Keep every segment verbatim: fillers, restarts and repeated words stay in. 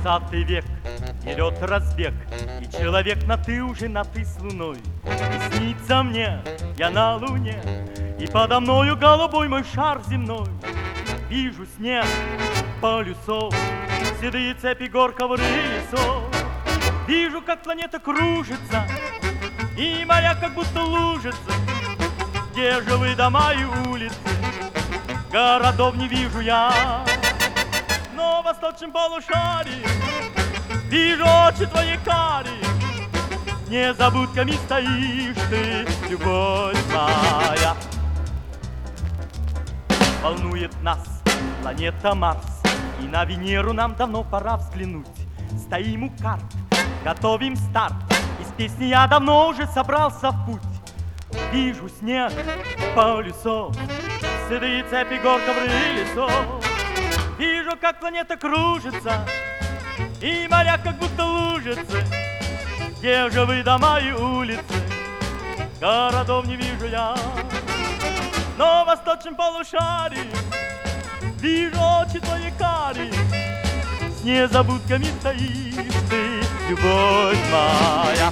Двадцатый век, идет разбег, и человек на ты уже на ты с луной. И снится мне, я на луне, и подо мною голубой мой шар земной. Вижу снег, полюсов, седые цепи гор, ковры лесов. Вижу, как планета кружится, и моря как будто лужица. Где же вы, дома и улицы? Городов не вижу я, но в восточном полушарии вижу очи твои карие. Незабудками стоишь ты, любовь моя. Волнует нас планета Марс, и на Венеру нам давно пора взглянуть. Стоим у карт, готовим старт, из песни я давно уже собрался в путь. Вижу снег, полюсов, седые цепи гор, ковры лесов. Вижу, как планета кружится, и моря как будто лужицы. Где же вы, дома и улицы? Городов не вижу я, но в восточном полушарии вижу очи твои карие. С незабудками стоишь ты, любовь моя.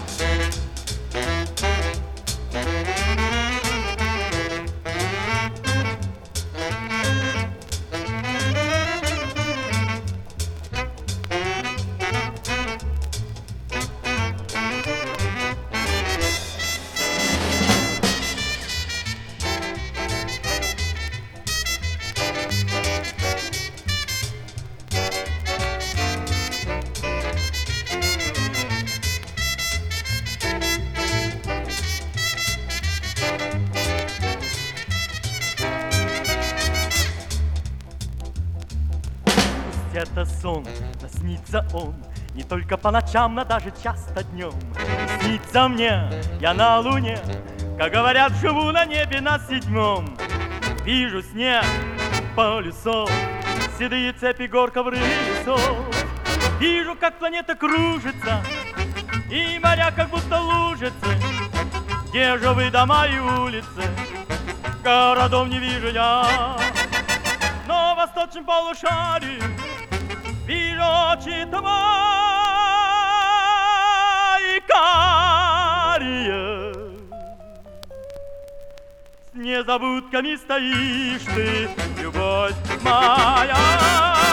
Это сон, но снится он не только по ночам, но даже часто днем. И снится мне, я на луне, как говорят, живу на небе на седьмом. Вижу снег, полюсов, седые цепи гор, ковры лесов. Вижу, как планета кружится, и моря как будто лужицы. Где же вы, дома и улицы? Городов не вижу я, но в восточном полушарии вижу очи твои карие. С незабудками стоишь ты, любовь моя.